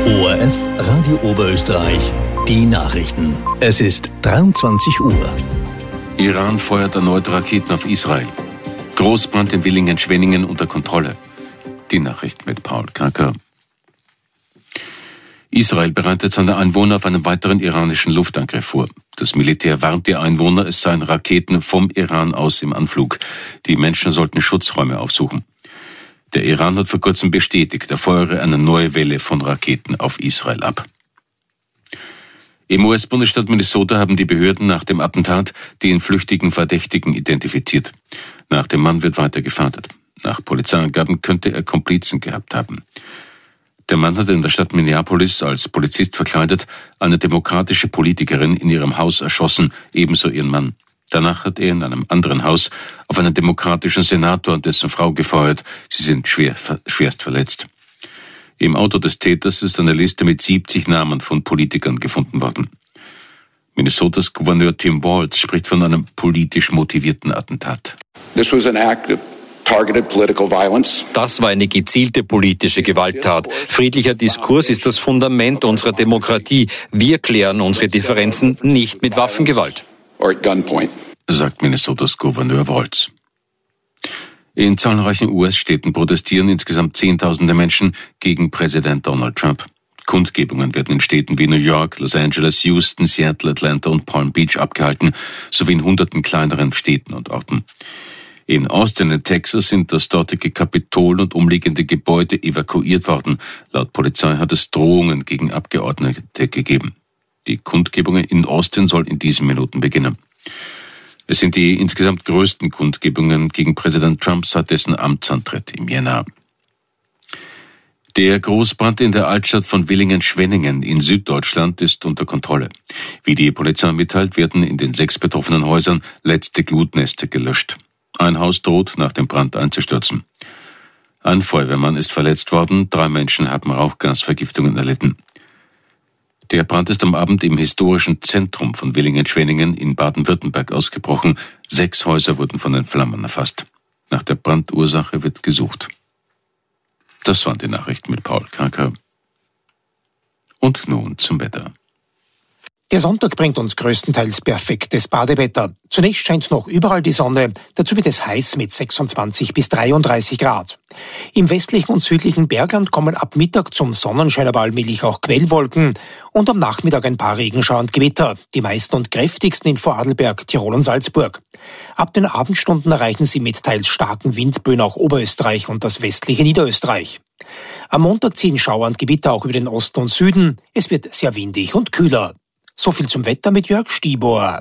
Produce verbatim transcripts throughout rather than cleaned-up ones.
O R F Radio Oberösterreich, die Nachrichten. Es ist dreiundzwanzig Uhr. Iran feuert erneut Raketen auf Israel. Großbrand in Villingen-Schwenningen unter Kontrolle. Die Nachricht mit Paul Kacker. Israel bereitet seine Einwohner auf einen weiteren iranischen Luftangriff vor. Das Militär warnt die Einwohner, es seien Raketen vom Iran aus im Anflug. Die Menschen sollten Schutzräume aufsuchen. Der Iran hat vor kurzem bestätigt, er feuere eine neue Welle von Raketen auf Israel ab. Im U S-Bundesstaat Minnesota haben die Behörden nach dem Attentat den flüchtigen Verdächtigen identifiziert. Nach dem Mann wird weiter gefahndet. Nach Polizeiangaben könnte er Komplizen gehabt haben. Der Mann hatte in der Stadt Minneapolis als Polizist verkleidet eine demokratische Politikerin in ihrem Haus erschossen, ebenso ihren Mann. Danach hat er in einem anderen Haus auf einen demokratischen Senator und dessen Frau gefeuert. Sie sind schwer, schwerst verletzt. Im Auto des Täters ist eine Liste mit siebzig Namen von Politikern gefunden worden. Minnesotas Gouverneur Tim Walz spricht von einem politisch motivierten Attentat. This was an act of targeted political violence. Das war eine gezielte politische Gewalttat. Friedlicher Diskurs ist das Fundament unserer Demokratie. Wir klären unsere Differenzen nicht mit Waffengewalt. Or at gunpoint, sagt Minnesotas Gouverneur Walz. In zahlreichen U S-Städten protestieren insgesamt Zehntausende Menschen gegen Präsident Donald Trump. Kundgebungen werden in Städten wie New York, Los Angeles, Houston, Seattle, Atlanta und Palm Beach abgehalten, sowie in hunderten kleineren Städten und Orten. In Austin in Texas sind das dortige Kapitol und umliegende Gebäude evakuiert worden. Laut Polizei hat es Drohungen gegen Abgeordnete gegeben. Die Kundgebung in Austin soll in diesen Minuten beginnen. Es sind die insgesamt größten Kundgebungen gegen Präsident Trump seit dessen Amtsantritt im Jänner. Der Großbrand in der Altstadt von Villingen-Schwenningen in Süddeutschland ist unter Kontrolle. Wie die Polizei mitteilt, werden in den sechs betroffenen Häusern letzte Glutnester gelöscht. Ein Haus droht nach dem Brand einzustürzen. Ein Feuerwehrmann ist verletzt worden, drei Menschen haben Rauchgasvergiftungen erlitten. Der Brand ist am Abend im historischen Zentrum von Villingen-Schwenningen in Baden-Württemberg ausgebrochen. Sechs Häuser wurden von den Flammen erfasst. Nach der Brandursache wird gesucht. Das waren die Nachrichten mit Paul Kacker. Und nun zum Wetter. Der Sonntag bringt uns größtenteils perfektes Badewetter. Zunächst scheint noch überall die Sonne, dazu wird es heiß mit sechsundzwanzig bis dreiunddreißig Grad. Im westlichen und südlichen Bergland kommen ab Mittag zum Sonnenschein aber allmählich auch Quellwolken und am Nachmittag ein paar Regenschauer und Gewitter, die meisten und kräftigsten in Vorarlberg, Tirol und Salzburg. Ab den Abendstunden erreichen sie mit teils starken Windböen auch Oberösterreich und das westliche Niederösterreich. Am Montag ziehen Schauer und Gewitter auch über den Osten und Süden. Es wird sehr windig und kühler. So viel zum Wetter mit Jörg Stibor.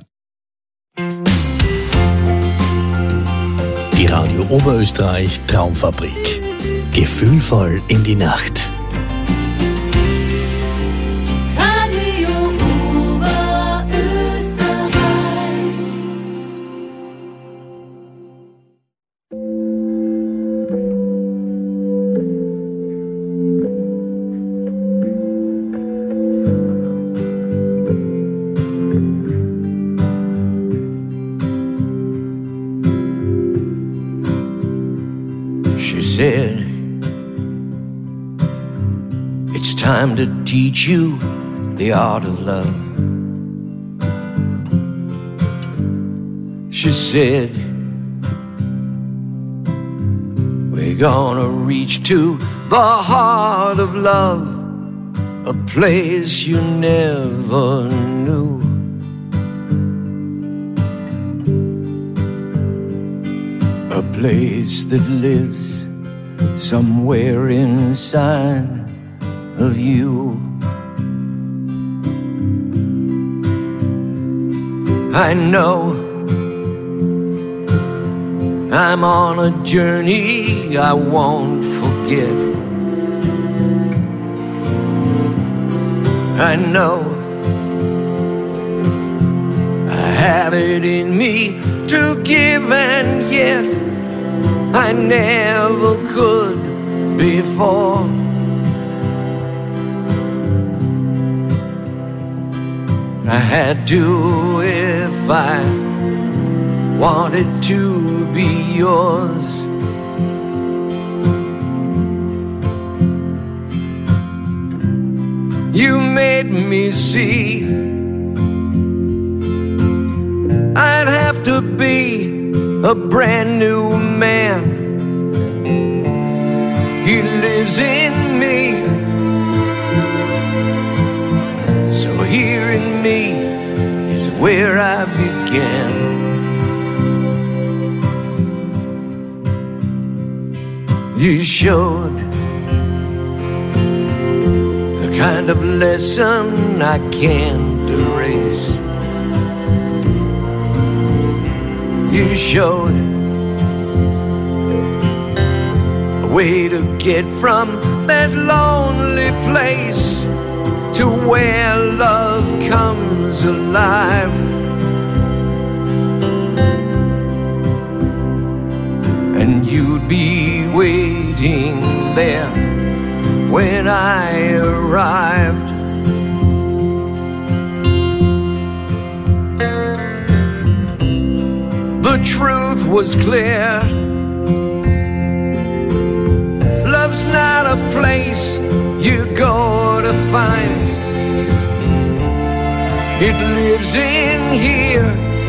Die Radio Oberösterreich Traumfabrik. Gefühlvoll in die Nacht. Radio Oberösterreich. Said, it's time to teach you the art of love. She said, we're gonna reach to the heart of love, a place you never knew. A place that lives somewhere inside of you. I know I'm on a journey I won't forget. I know I have it in me to give, and yet I never could before. I had to if I wanted to be yours. you made me see. I'd have to be a brand new man. He lives in me, so here in me is where I began. You showed the kind of lesson I can't erase. You showed a way to get from that lonely place to where love comes alive. And you'd be waiting there when I arrived. The truth was clear. Love's not a place you go to find. It lives in here.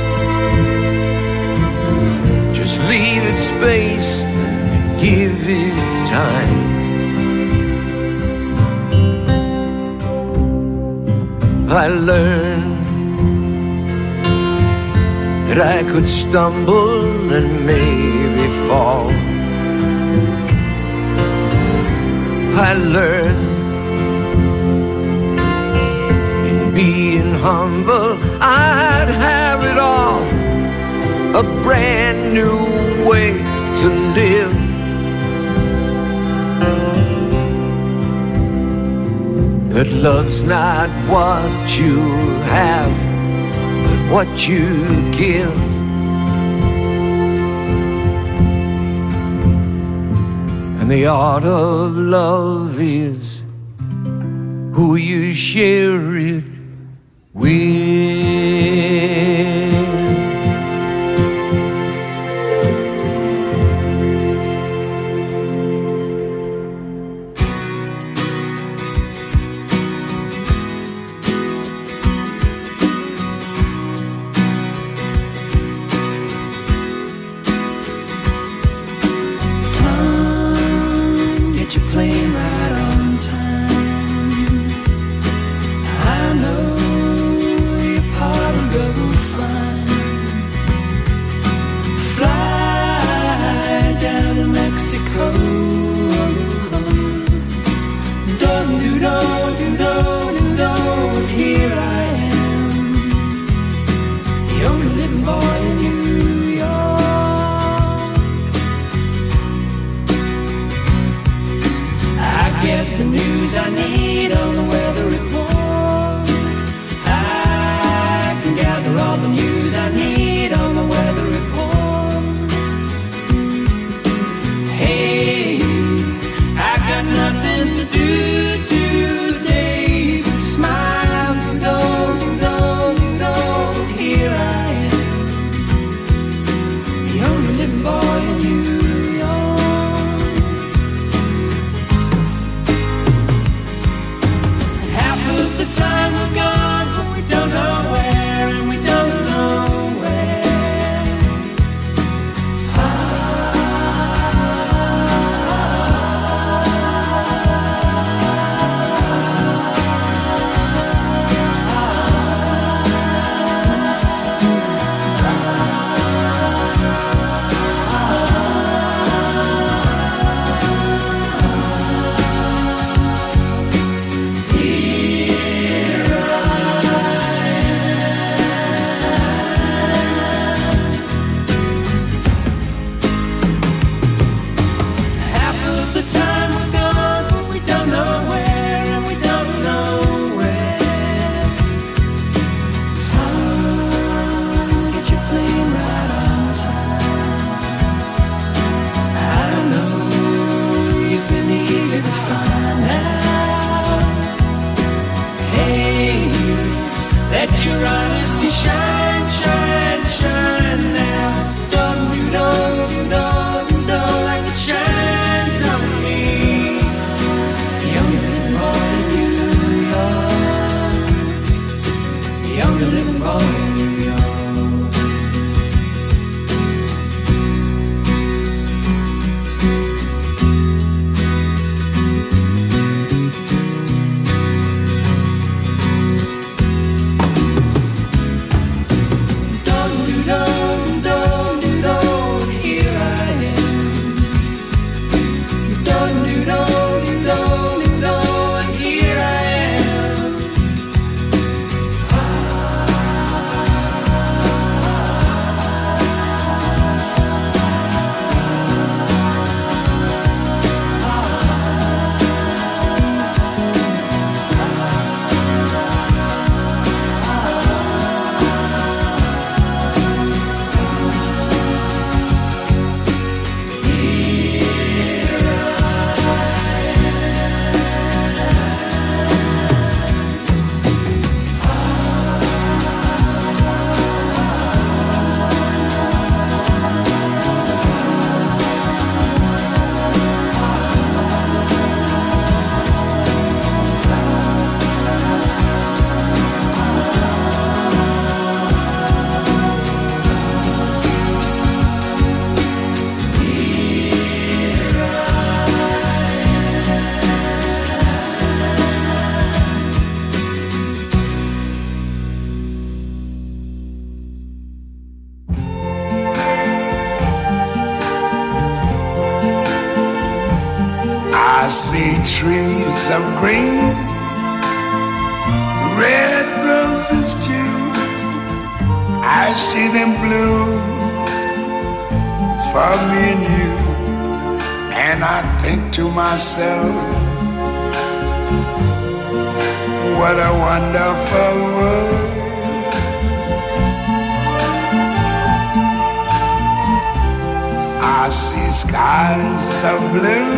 Just leave it space and give it time. I learned that I could stumble and maybe fall. I learned in being humble I'd have it all. A brand new way to live. That love's not what you have, but what you give. And the art of love is who you share it with. see trees of green, red roses too. I see them bloom for me and you. And I think to myself, what a wonderful world. I see skies of blue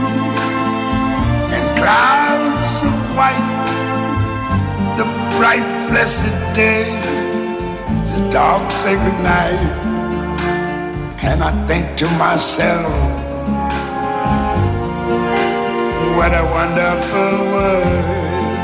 and clouds of white, the bright blessed day, the dark sacred night. And I think to myself, what a wonderful world.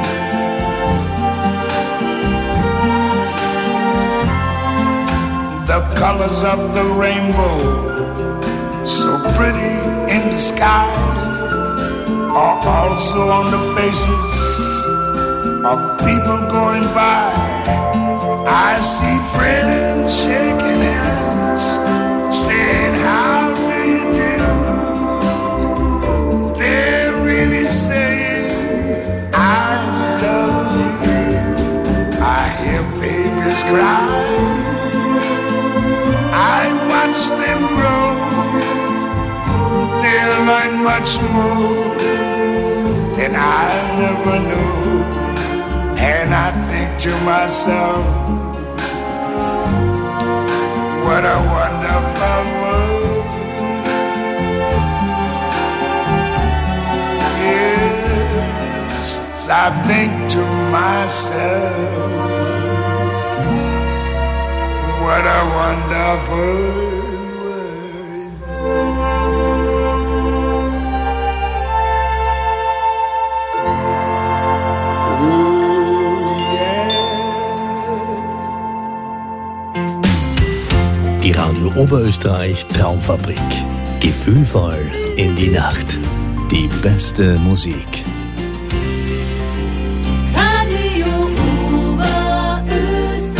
The colors of the rainbow, so pretty in the sky, are also on the faces of people going by. I see friends shaking hands, saying, how do you do? They're really saying, I love you. I hear babies cry, I watch them grow. They'll learn much more than I ever knew. And I think to myself, what a wonderful world. Yes, I think to myself, what a wonderful world. Die Radio Oberösterreich Traumfabrik. Gefühlvoll in die Nacht. Die beste Musik. Radio Oberösterreich.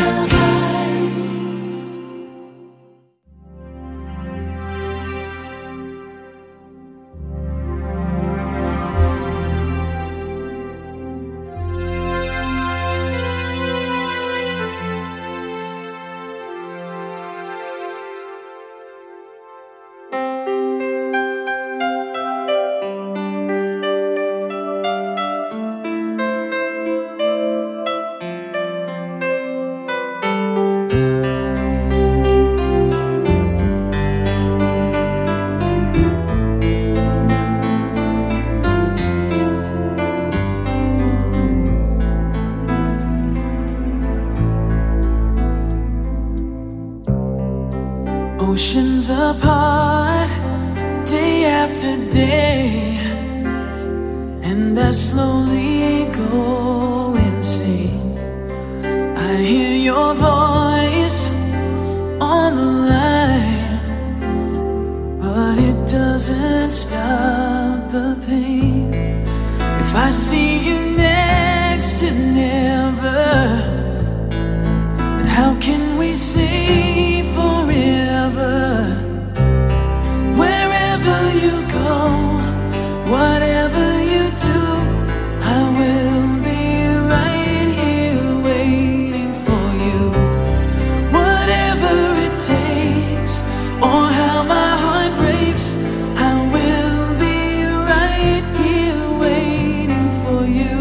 Oceans apart, day after day, and I slowly go insane. I hear your voice on the line, but it doesn't stop the pain. If I see you next to never, then how can we say forever? Wherever you go, whatever you do, I will be right here waiting for you. Whatever it takes, or how my heart breaks, I will be right here waiting for you.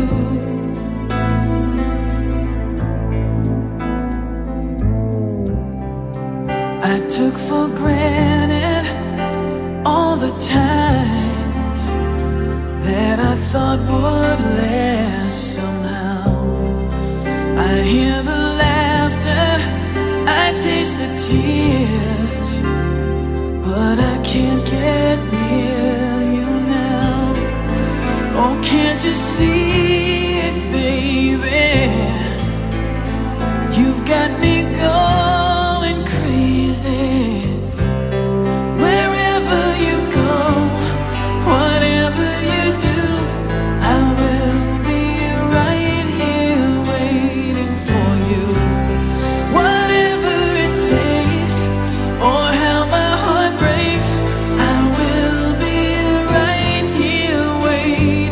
I took for granted all the times that I thought would last somehow. I hear the laughter, I taste the tears, but I can't get near you now. Oh, can't you see it, baby? You've got me going crazy. Wherever you go, whatever you do, I will be right here waiting for you. Whatever it takes, or how my heart breaks, I will be right here waiting.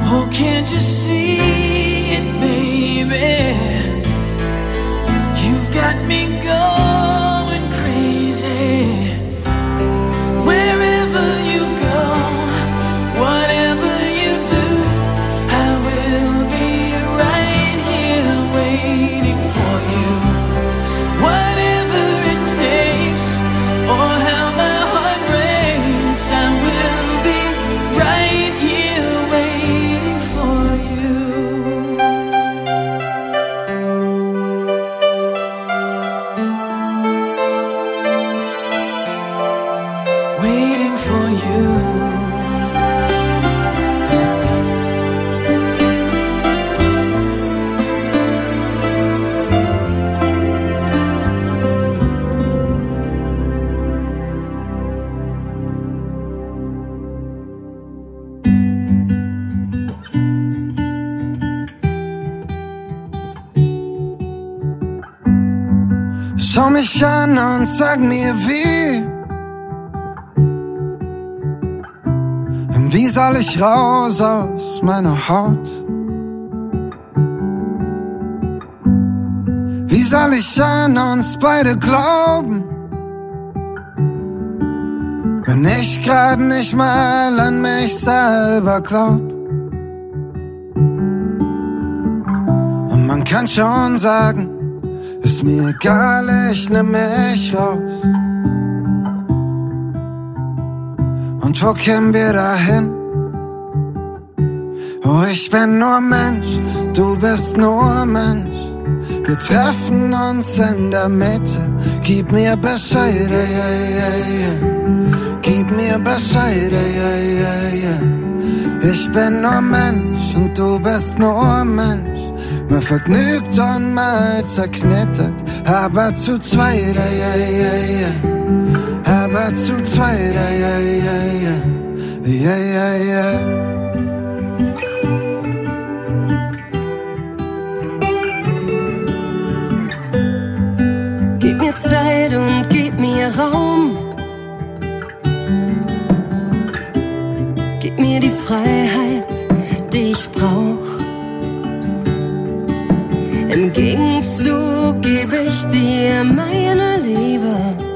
Oh, can't you see it, baby? You've got me going crazy. Wherever you go, whatever you do, I will be right here waiting for you. Whatever it takes, or how my heart breaks, I will be right here waiting for you. Waiting for you. Schau mich an und sag mir wie. Wie soll ich raus aus meiner Haut? Wie soll ich an uns beide glauben, wenn ich grad nicht mal an mich selber glaub? Und man kann schon sagen, ist mir egal, ich nehm mich raus. Und wo kämen wir dahin? Oh, ich bin nur Mensch, du bist nur Mensch. Wir treffen uns in der Mitte. Gib mir Bescheid, yeah, yeah, yeah. Gib mir Bescheid, yeah, yeah, yeah. Ich bin nur Mensch und du bist nur Mensch. Mal vergnügt und mal zerknittert, aber zu zweit, yeah, yeah, yeah. Aber zu zweit, yeah, yeah, yeah. Yeah, yeah, yeah. Gib mir Zeit und gib mir Raum. Gib mir die Freiheit, die ich brauch. Im Gegenzug geb ich dir meine Liebe.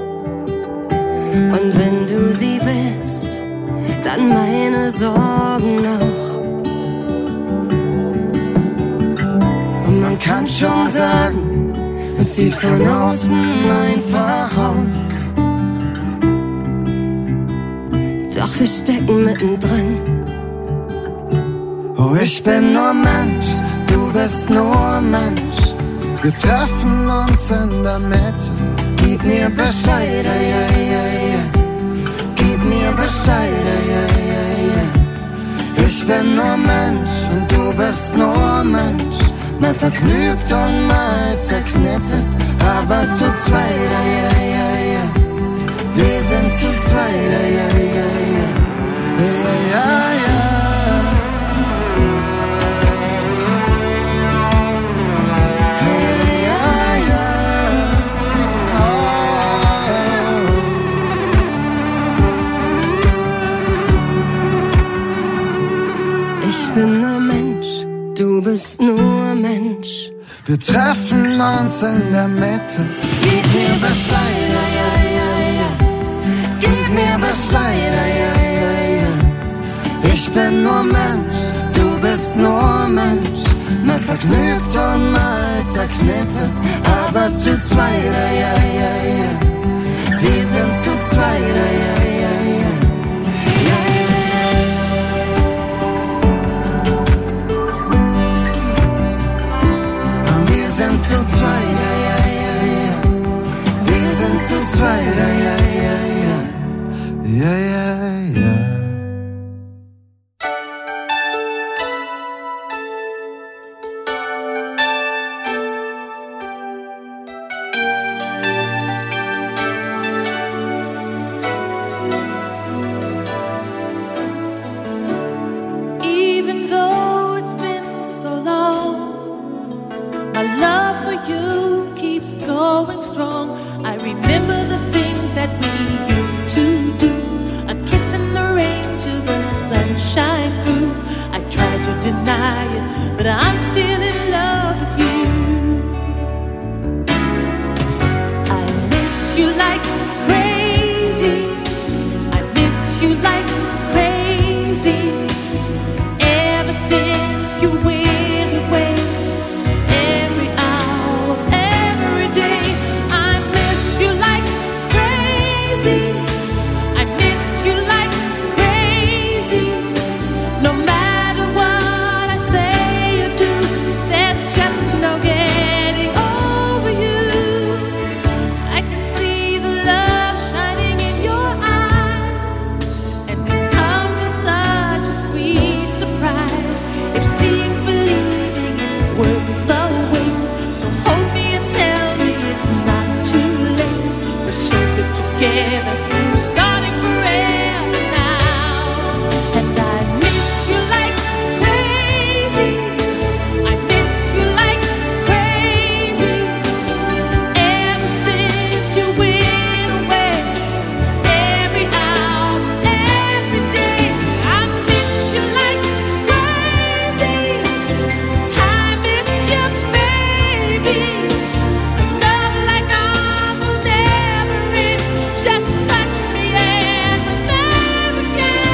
Und wenn du sie willst, dann meine Sorgen auch. Und man kann schon sagen, es sieht von außen einfach aus. Doch wir stecken mittendrin. Oh, ich bin nur Mensch, du bist nur Mensch. Wir treffen uns in der Mitte. Gib mir Bescheid, yeah, yeah, yeah. Gib mir Bescheid, yeah, yeah, yeah. Ich bin nur Mensch und du bist nur Mensch. Mal vergnügt und mal zerknittert, aber zu zweit, yeah, yeah, yeah. Wir sind zu zweit, yeah, yeah, yeah. Yeah, yeah, yeah. Ich bin nur Mensch, du bist nur Mensch. Wir treffen uns in der Mitte. Gib mir Bescheid, ja, ja, ja. Gib mir Bescheid, ja, ja, ja. Ich bin nur Mensch, du bist nur Mensch. Mal vergnügt und mal zerknittert, aber zu zweit, ja, ja, ja. Wir sind zu zweit, ja, ja, ja. Wir sind zu zweit, ja, ja, ja, ja. Wir sind zu zweit, ja, ja, ja, ja. Ja, ja, ja. Even though it's been so long, my love for you keeps going strong. I remember the things that we used to do. A kiss in the rain till the sunshine through. I tried to you went away. Every hour of every day, I miss you like crazy. I miss you like crazy. No matter what I say or do, there's just no getting over you. I can see the love shining in your eyes, and it comes as such a sweet surprise. If seeing's believing, it's worth the wait. So hold me and tell me it's not too late. We're so good together, we're starting forever now. And I miss you like crazy. I miss you like crazy. Ever since you went away, every hour, every day, I miss you like crazy. I miss you, baby. Love like ours will never end. Just touch me and never again.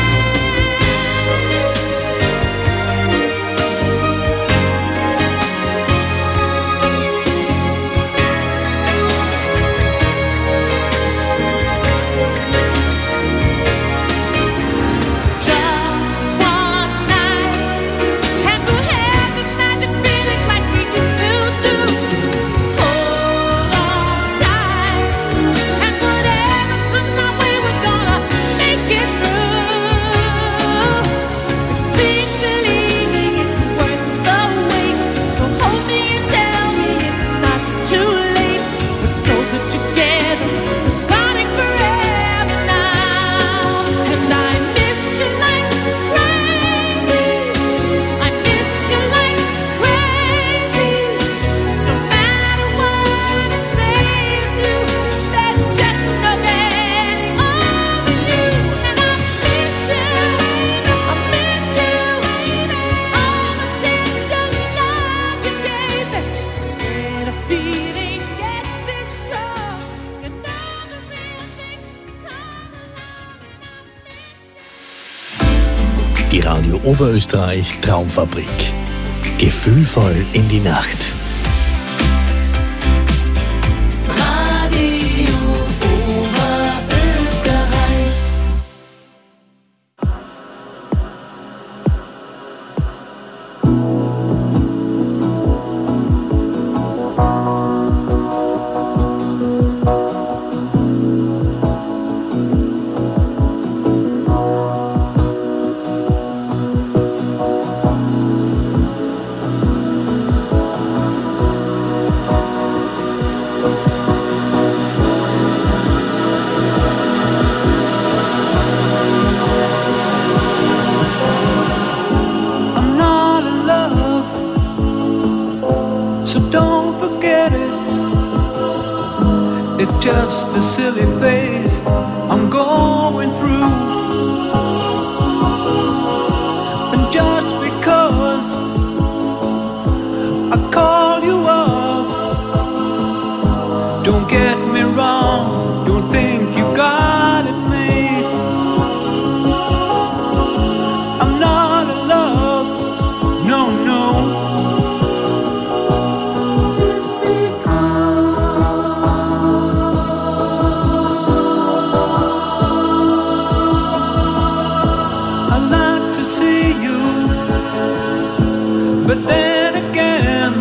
Just one night, and we'll have the magic feeling like we used to do. Hold on tight, and whatever comes our way, we're gonna make it through. If seeing's believing, it's worth the wait. So hold me and tell me it's not too late. We're so good together, we're starting forever now. And I miss you like crazy. I miss you like crazy. No matter what I say or do, there's just no getting over you. And I miss you, I miss you. All the tender love you gave me. When a feeling gets this strong, you know the real thing come along, and I miss you. Die Radio Oberösterreich Traumfabrik. Gefühlvoll in die Nacht. Radio Oberösterreich. I'm not in love, so don't forget it. It's just a silly phase I'm going through. And just because I call you up, don't get me wrong, don't think you got it made. I'm not in love, no, no. It's I like to see you, but then again,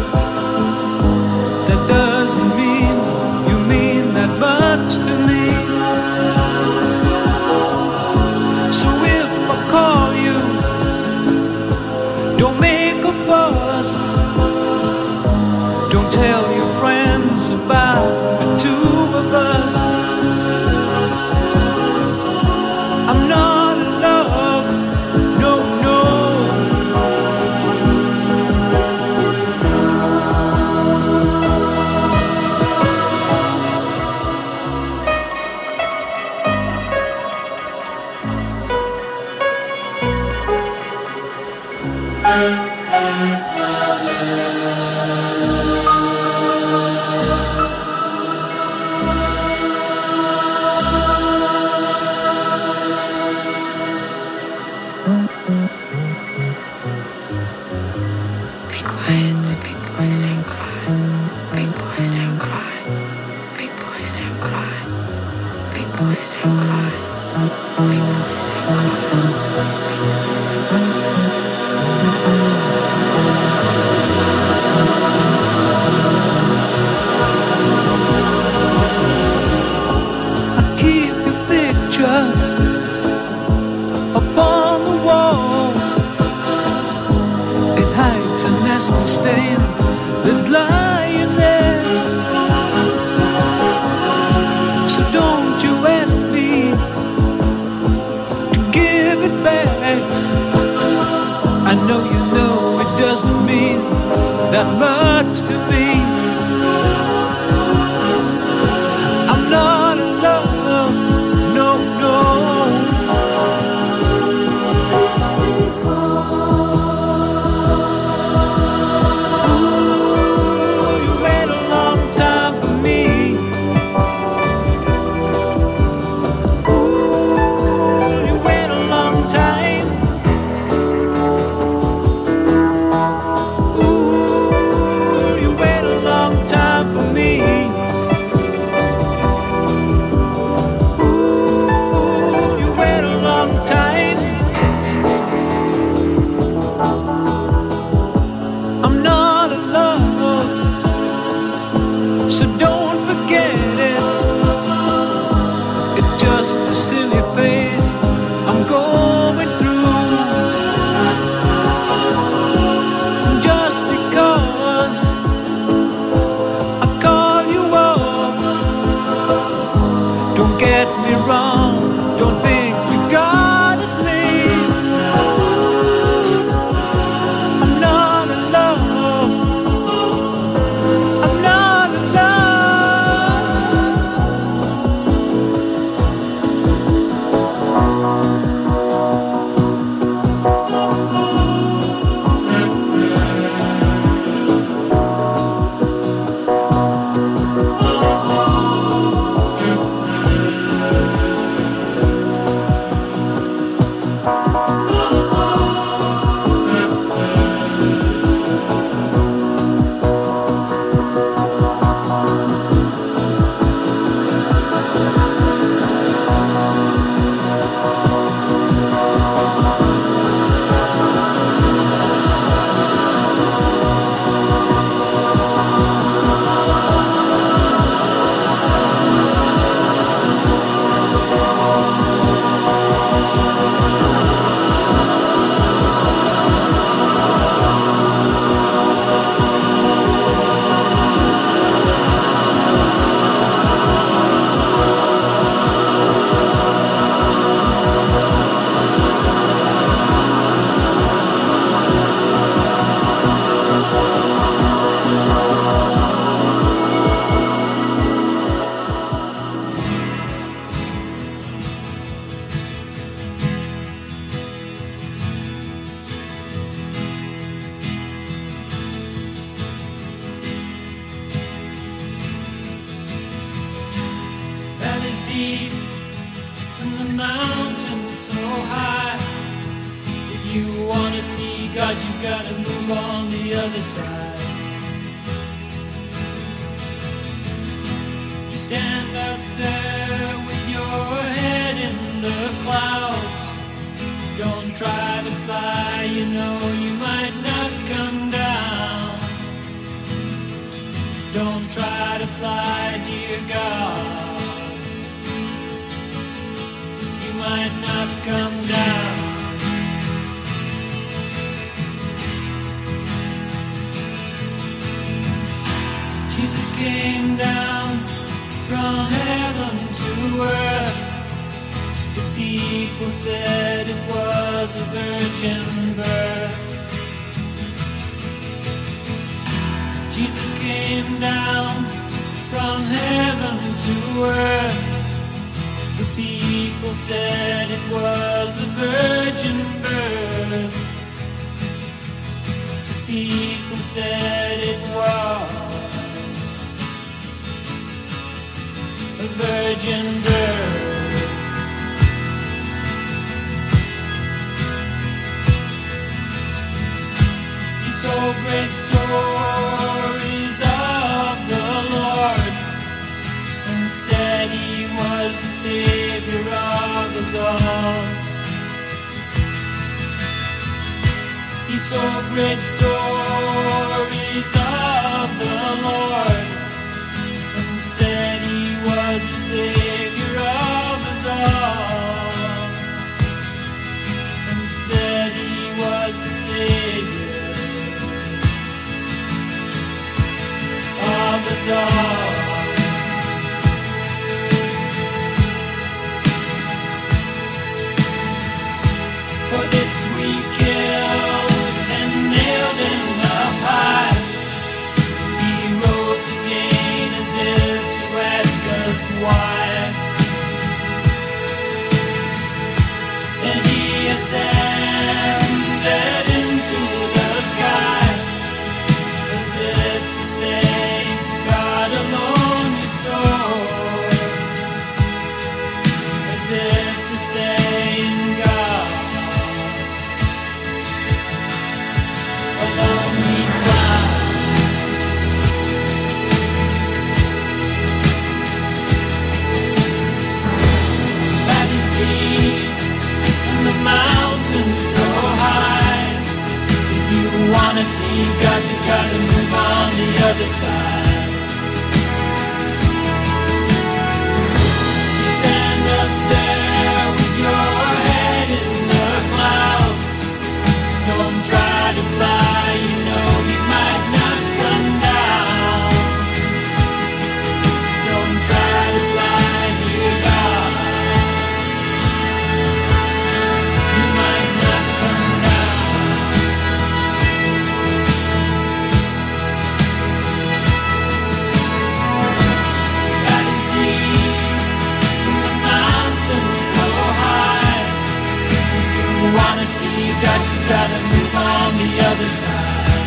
that doesn't mean you mean that much to me. So if I call you, don't make a fuss. Don't tell your friends about the two of us. I'm not in love, no, no. Let's be deep and the mountains so high. If you want to see God, you've got to move on the other side. You stand up there with your head in the clouds. Don't try to fly, you know you might not come down. Don't try to fly, dear God. You might not come down. Jesus came down from heaven to earth. The people said it was a virgin birth. Jesus came down from heaven to earth. The people said it was a virgin birth. The people said it was a virgin birth. told great stories of the Lord and said he was the Savior of us all. He told great stories of the Lord and said he was the Savior of us all. And said he was the Savior of us all. For this we killed and nailed him up high. He rose again as if to ask us why. And he ascended into the sky as if to say, God alone is soul. As if to say, in God alone we fly. Valleys deep and the mountains so high. If you wanna see God, you gotta move on the other side. You stand up there with your head in the clouds. Don't try to fly, you know you might not come down. Don't try to fly, dear God. You might not come down. God is deep and the mountains so high. If you wanna see God, you gotta move on the other side.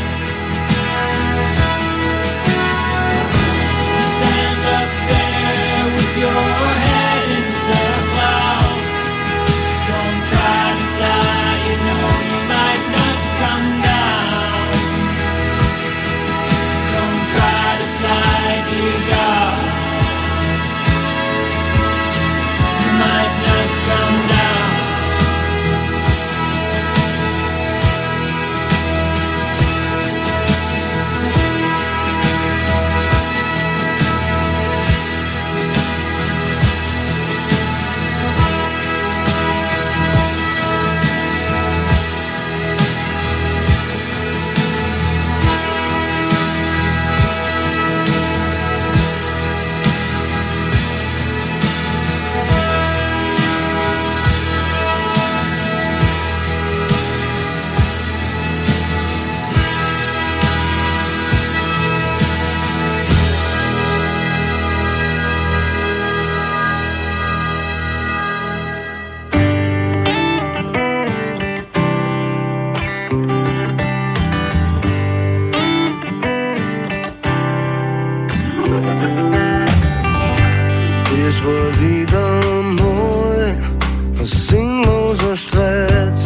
You stand up there with your head in the clouds. Don't try to fly, you know you might not come down. Don't try to fly, dear God. You might not come down. Es war wieder mal ein sinnloser Streit.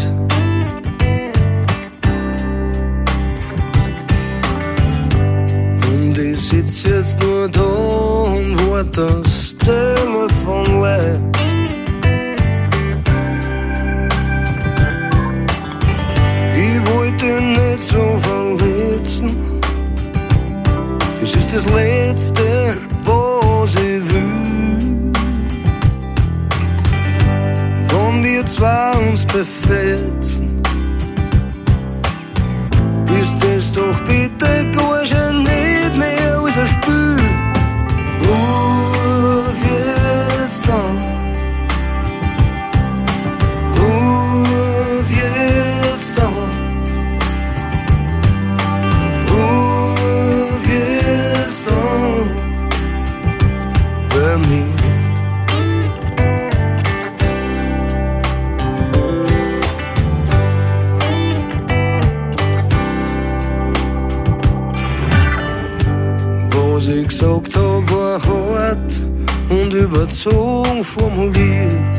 Und ich sitz jetzt nur da und warte aufs Telefon leid. Ich wollte ihn nicht so verletzen. Das ist das Letzte, was ich will. Wenn wir zwei uns befetzen, ist das doch bitte gar schon nicht mehr als ein Spiel. Ruf jetzt an, ruf jetzt an, ruf jetzt an bei mir. Was ich gesagt hab, war hart und überzogen formuliert.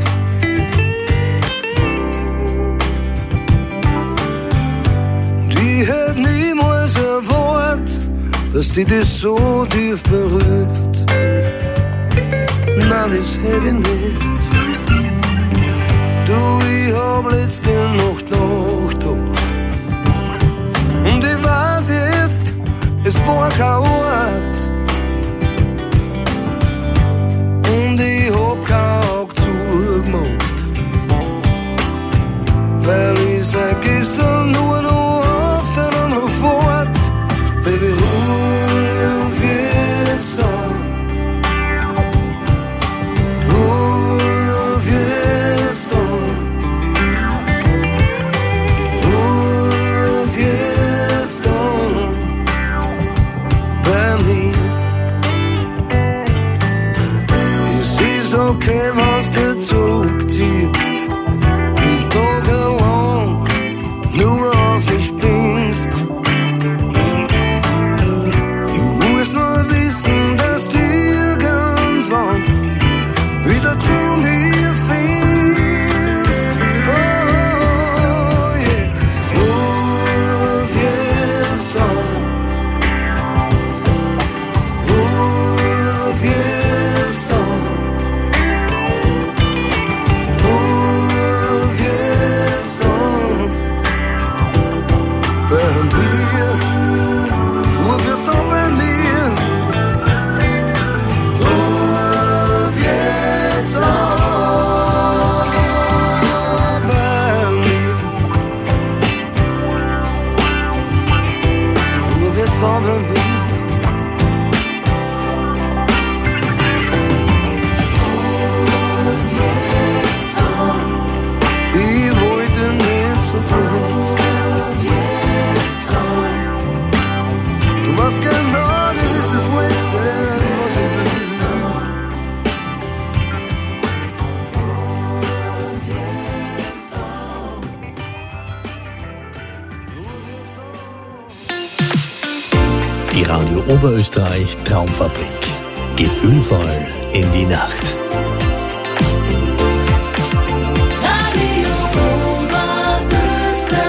Und ich hätt niemals dass die das so tief berührt. Nein, das hätte ich nicht. Du, ich hab letzte Nacht nachgedacht. Und ich weiß jetzt, es war kein Ort. Und ich hab kein Auge zugemacht, weil ich seit gestern nur noch auf den Anruf wart. Baby, ruf jetzt an. Ruf jetzt an. Ruf jetzt an. Bei mir. Es ist okay, was du zurückziehst. Und tagelang nur auf mich spinnst. Ich muss nur wissen, dass du irgendwann wieder zu mir findest. Oh, oh, yeah. Ruf jetzt an. Ruf jetzt an. Ruf jetzt an. Bei mir. Ruf jetzt an bei mir. Ruf jetzt an bei mir. Ruf jetzt an bei mir. Ich wollte nicht so verletzt. Du weißt genau, das ist das Letzte, was ich will. Die Radio Oberösterreich Traumfabrik. Gefühlvoll in die Nacht. Radio Oberösterreich.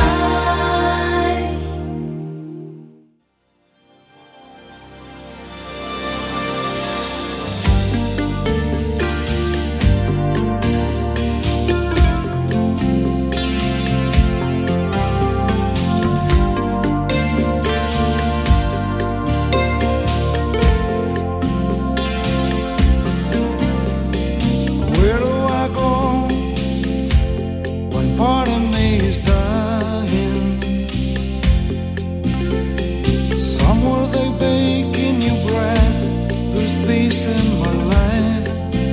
Where do I go when part of me is dying? Somewhere they bake in your bread, there's peace in my life.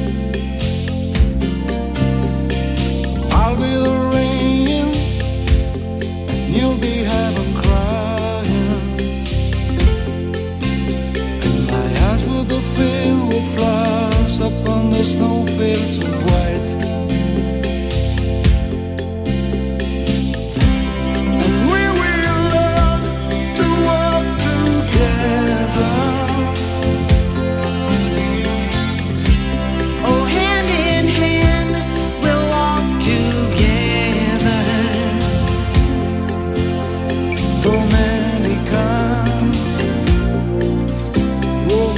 I'll be the rain and you'll be heaven crying, and my eyes will be filled with flowers upon the snowfields of white. And we will learn to walk together. Oh, hand in hand, we'll walk together. Dominica. Whoa.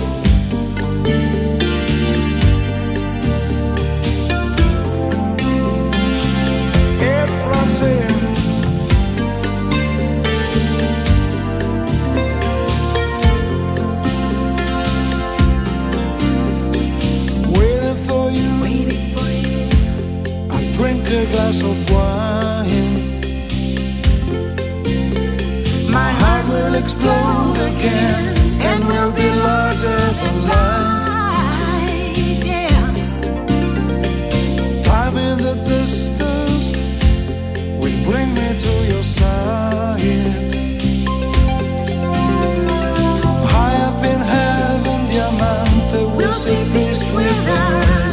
Air France Air. Waiting for you. I'll drink a glass of wine. My heart will explode again, and we'll be larger than life. Yeah. Time in the distance will bring me to your side. From high up in heaven, Diamante, we'll see peace with us.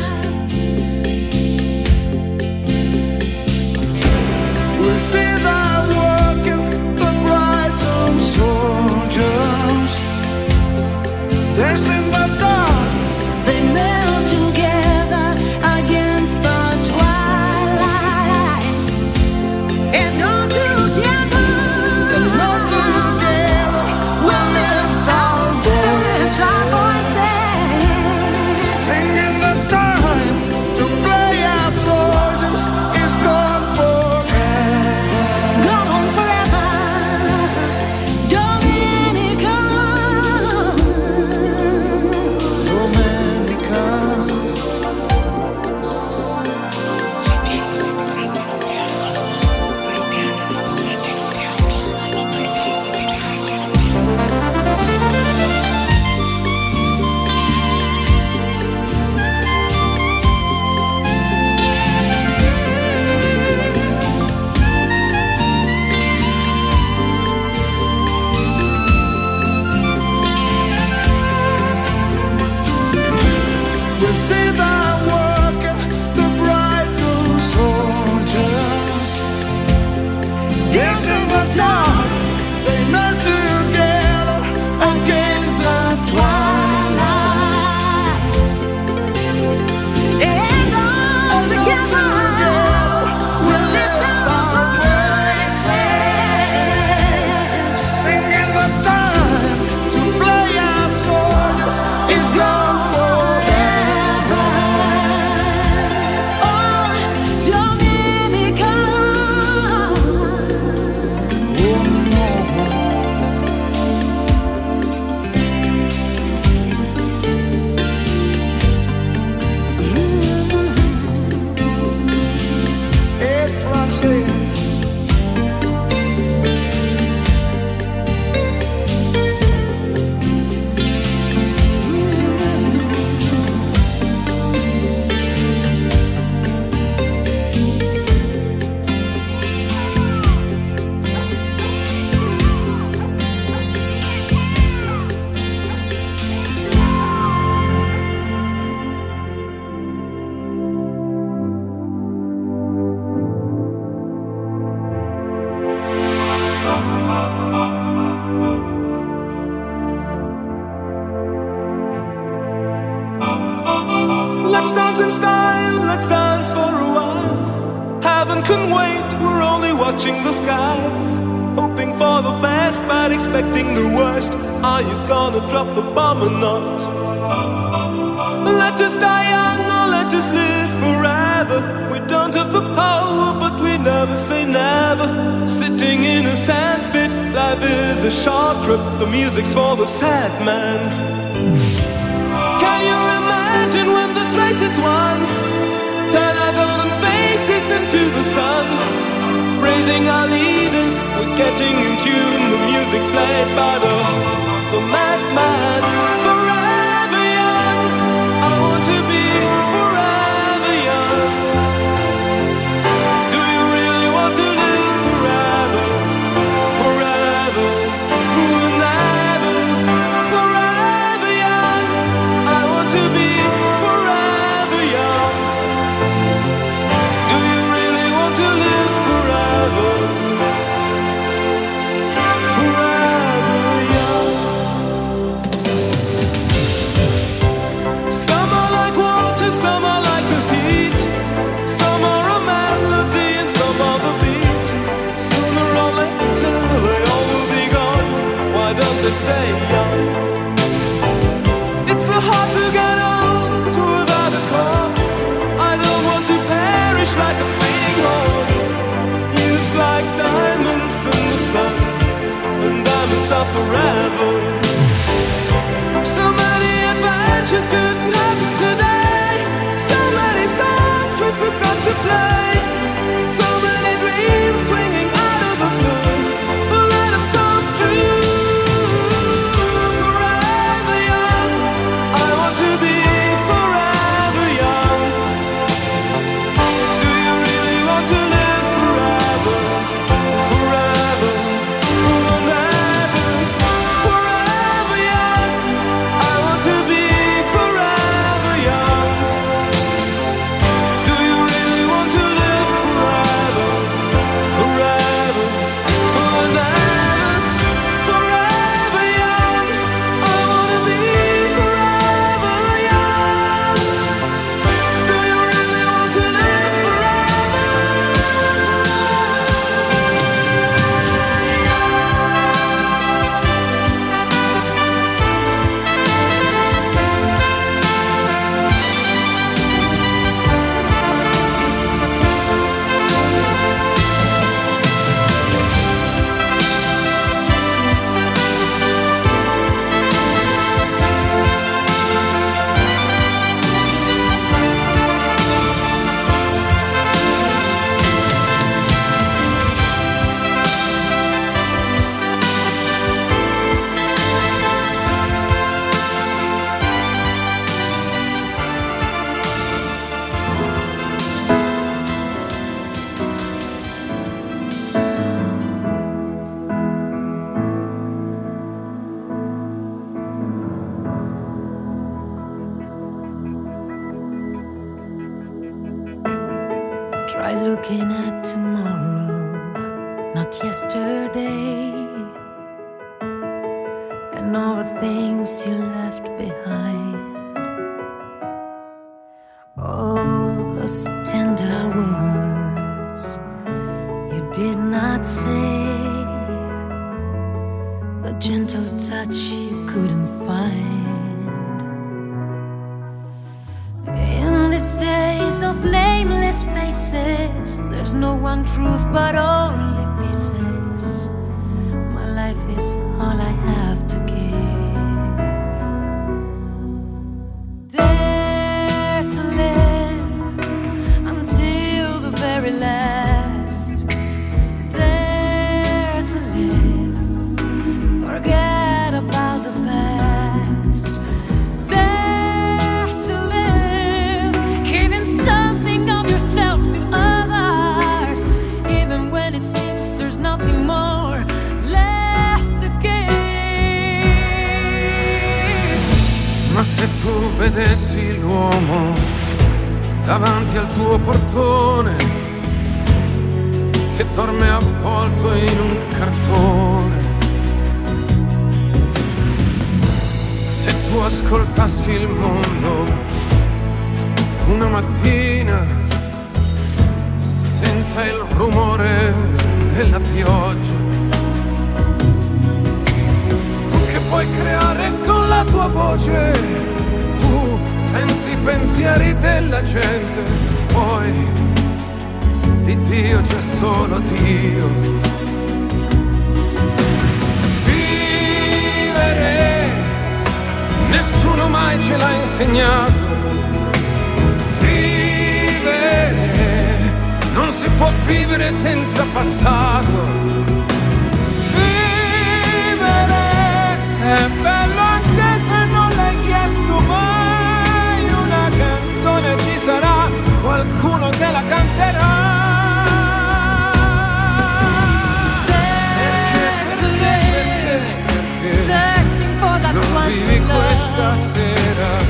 We'll see thy working, the bright and soldiers dancing the can wait, we're only watching the skies, hoping for the best but expecting the worst. Are you gonna drop the bomb or not? Let us die young or let us live forever. We don't have the power but we never say never. Sitting in a sandpit, life is a short trip. The music's for the sad man. Can you imagine when this race is won? Turn our golden faces into the sun, praising our leaders, we're getting in tune. The music's played by the, the madman. Forever young, I want to be forever young. Do you really want to live forever? Forever, forever, forever young. I want to be forever young. Do you really want to live forever? Forever young. Some are like water, some are like the heat. Some are a melody and some are the beat. Sooner or later they all will be gone. Why don't they stay young? It's so hard to get old without a cause. I don't want to perish like a fleeing horse. Used like diamonds in the sun, and diamonds are forever. So many adventures couldn't happen today. So many songs we forgot to play. So many dreams swinging out of the blue. But let them come true. Forever young, I want to be forever young. Do you really want to live forever? Forever, forever, forever young. I want to be forever young. Do you really want to live forever? Forever, forever, forever young. I want to be forever young. Do you really want to live Try looking at tomorrow, not yesterday, and all the things you left behind. All those tender words you did not say, the gentle touch you couldn't find. In these days of nameless faces, there's no one truth but only pieces. My life is all I have to give. Dare to live until the very last. Dare to live, forget about the past. Dare to live, giving something of yourself to others, even when it seems there's nothing more left to give. Ma se tu vedessi l'uomo davanti al tuo portone, che dorme avvolto in un cartone, se tu ascoltassi il mondo una mattina senza il rumore della pioggia. Tu che puoi creare con la tua voce, tu pensi i pensieri della gente, poi di Dio c'è solo Dio. Vivere, nessuno mai ce l'ha insegnato. Non si può vivere senza passato. Vivere è bello anche se non l'hai chiesto mai. Una canzone ci sarà, qualcuno te la canterà. Perché, perché, perché, perché non vivi questa sera?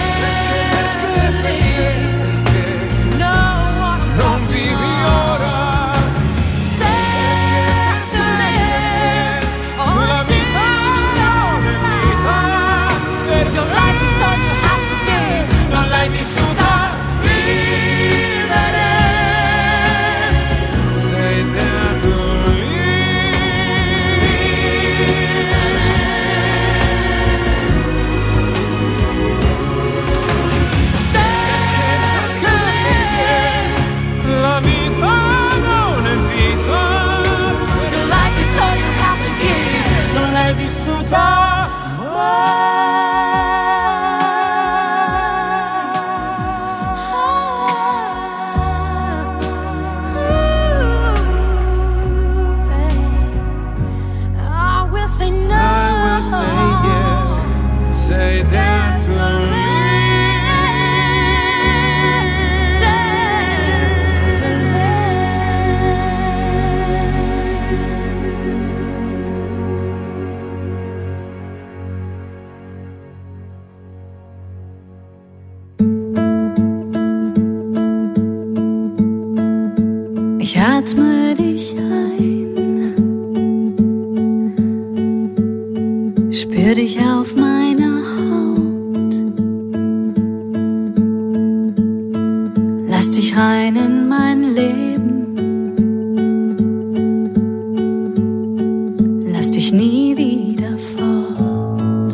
Ich atme dich ein, spür dich auf meiner Haut, lass dich rein in mein Leben, lass dich nie wieder fort.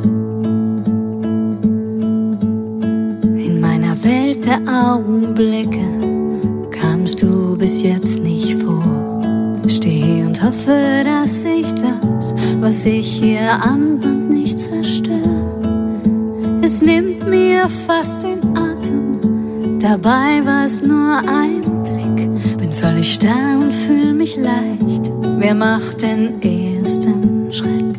In meiner Welt der Augenblicke kamst du bis jetzt nicht vor. Steh und hoffe, dass ich das, was ich hier anband, nicht zerstöre. Es nimmt mir fast den Atem, dabei war es nur ein Blick. Bin völlig starr und fühl mich leicht. Wer macht den ersten Schritt?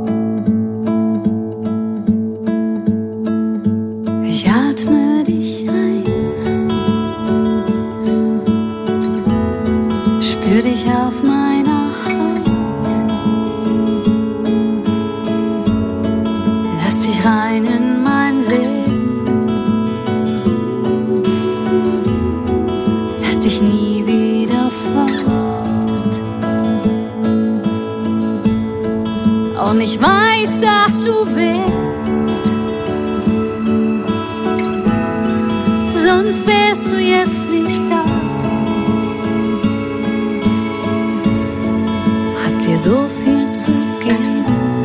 Ich atme dich ein, spür dich auf meiner Haut, lass dich rein in mein Leben, lass dich nie wieder fort. Und ich weiß, dass du willst, sonst wärst du jetzt nicht da. Dir so viel zu geben.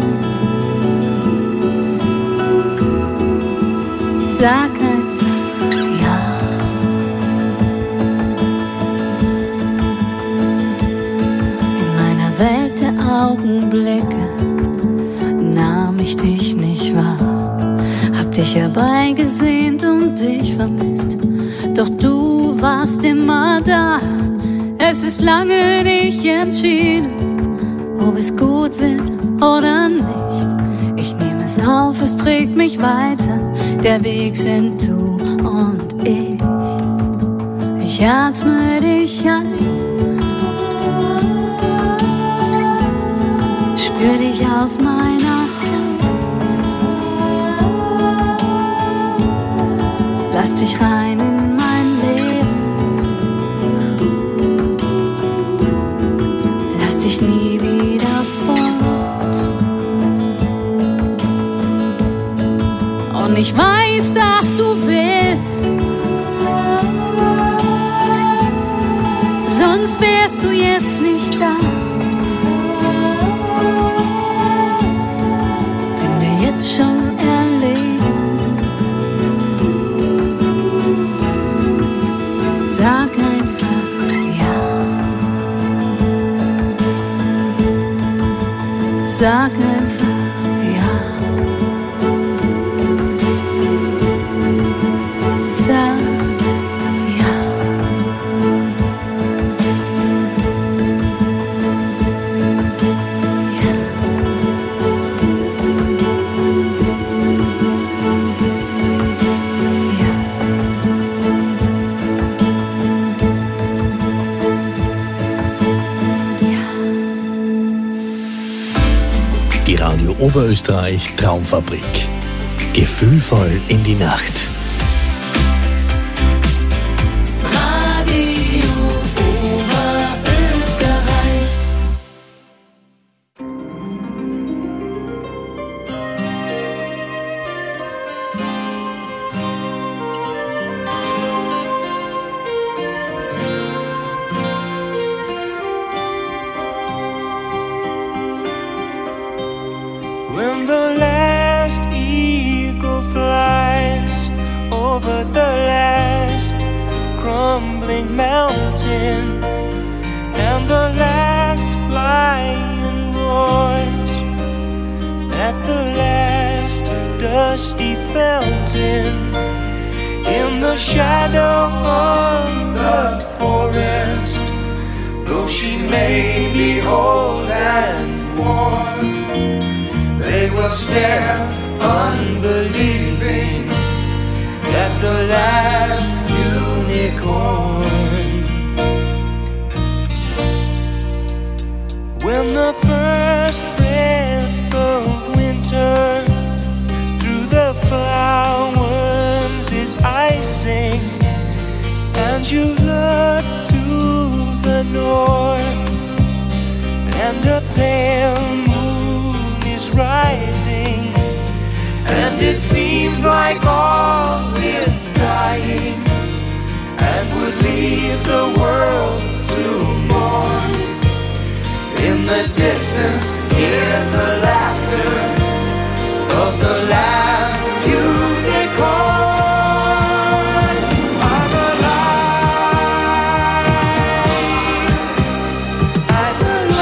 Sag einfach ja. In meiner Welt der Augenblicke nahm ich dich nicht wahr. Hab dich herbeigesehnt und dich vermisst, doch du warst immer da. Es ist lange nicht entschieden, ob es gut wird oder nicht. Ich nehme es auf, es trägt mich weiter. Der Weg sind du und ich. Ich atme dich ein, spür dich auf meiner Haut, lass dich rein in mein Leben, lass dich nie wieder fort. Und ich weiß, dass du willst, sonst wärst du jetzt nicht da. Wenn wir jetzt schon erleben, sag einfach ja. Sag einfach ja. Sag Die Radio Oberösterreich Traumfabrik. Gefühlvoll in die Nacht. Radio Oberösterreich. When the last eagle flies over the last crumbling mountain, and the last lion roars at the last dusty fountain, in the shadow of the forest, though she may be old and worn, they will stare unbelieving at the last unicorn. When the first breath of winter through the flowers is icing, and you look to the north, and a pale moon is rising, and it seems like all is dying, and would leave the world to mourn. In the distance, hear the laughter of the last unicorn. I'm alive, I'm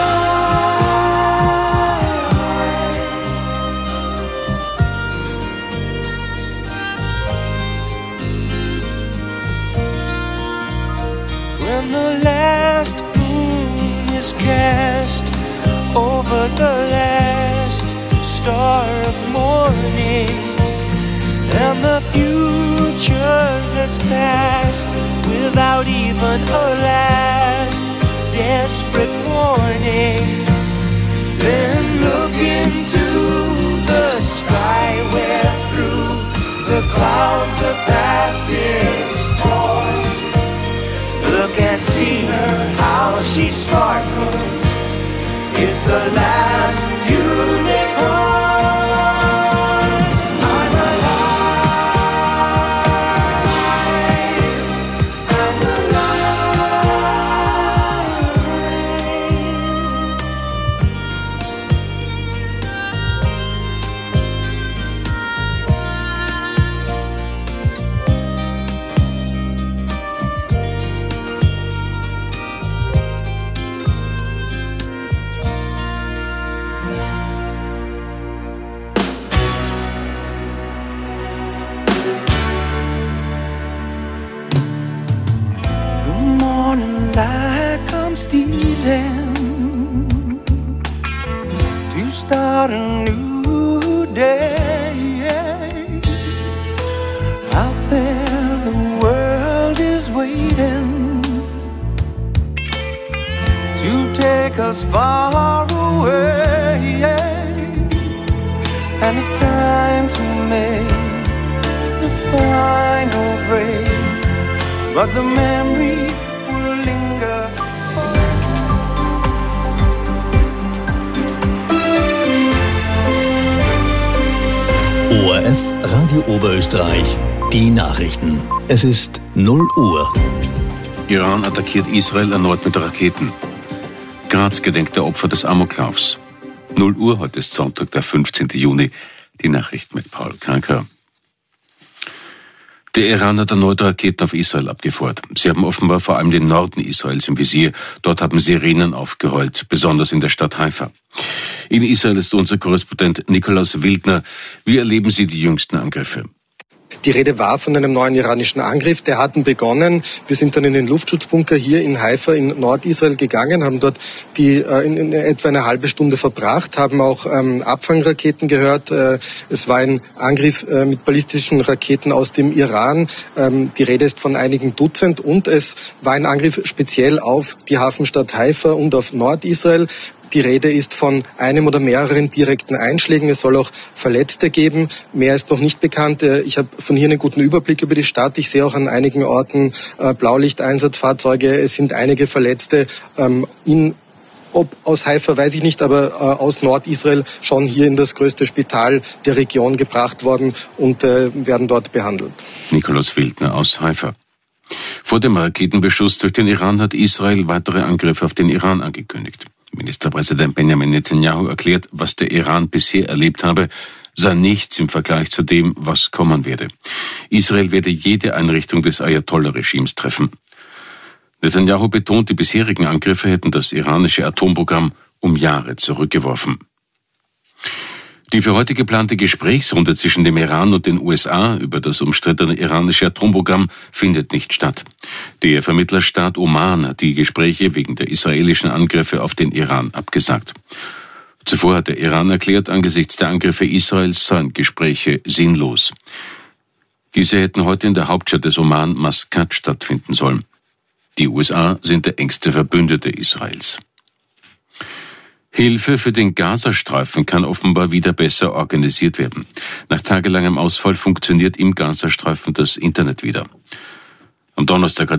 alive. When the last moon is cast over the last star of morning, and the future has passed without even a last desperate warning, then look into the sky where through the clouds a path is torn. Look and see her, how she sparkles. It's the last unicorn. I'm alive, I'm light comes stealing to start a new day. Out there the world is waiting to take us far away, and it's time to make the final break, but the memory O R F Radio Oberösterreich, die Nachrichten. Es ist null Uhr. Iran attackiert Israel erneut mit Raketen. Graz gedenkt der Opfer des Amoklaufs. null Uhr, heute ist Sonntag, der fünfzehnten Juni. Die Nachricht mit Paul Kranker. Der Iran hat erneut Raketen auf Israel abgefeuert. Sie haben offenbar vor allem den Norden Israels im Visier. Dort haben Sirenen aufgeheult, besonders in der Stadt Haifa. In Israel ist unser Korrespondent Nikolaus Wildner. Wie erleben Sie die jüngsten Angriffe? Die Rede war von einem neuen iranischen Angriff. Der hat begonnen. Wir sind dann in den Luftschutzbunker hier in Haifa in Nordisrael gegangen, haben dort die äh, in, in etwa eine halbe Stunde verbracht, haben auch ähm, Abfangraketen gehört. Äh, es war ein Angriff äh, mit ballistischen Raketen aus dem Iran. Ähm, die Rede ist von einigen Dutzend und es war ein Angriff speziell auf die Hafenstadt Haifa und auf Nordisrael. Die Rede ist von einem oder mehreren direkten Einschlägen. Es soll auch Verletzte geben. Mehr ist noch nicht bekannt. Ich habe von hier einen guten Überblick über die Stadt. Ich sehe auch an einigen Orten äh, Blaulichteinsatzfahrzeuge. Es sind einige Verletzte ähm, in Ob aus Haifa weiß ich nicht, aber äh, aus Nordisrael schon hier in das größte Spital der Region gebracht worden und äh, werden dort behandelt. Nikolaus Wildner aus Haifa. Vor dem Raketenbeschuss durch den Iran hat Israel weitere Angriffe auf den Iran angekündigt. Ministerpräsident Benjamin Netanyahu erklärt, was der Iran bisher erlebt habe, sei nichts im Vergleich zu dem, was kommen werde. Israel werde jede Einrichtung des Ayatollah-Regimes treffen. Netanyahu betont, die bisherigen Angriffe hätten das iranische Atomprogramm um Jahre zurückgeworfen. Die für heute geplante Gesprächsrunde zwischen dem Iran und den U S A über das umstrittene iranische Atomprogramm findet nicht statt. Der Vermittlerstaat Oman hat die Gespräche wegen der israelischen Angriffe auf den Iran abgesagt. Zuvor hat der Iran erklärt, angesichts der Angriffe Israels seien Gespräche sinnlos. Diese hätten heute in der Hauptstadt des Oman, Maskat, stattfinden sollen. Die U S A sind der engste Verbündete Israels. Hilfe für den Gazastreifen kann offenbar wieder besser organisiert werden. Nach tagelangem Ausfall funktioniert im Gazastreifen das Internet wieder. Am Donnerstag hat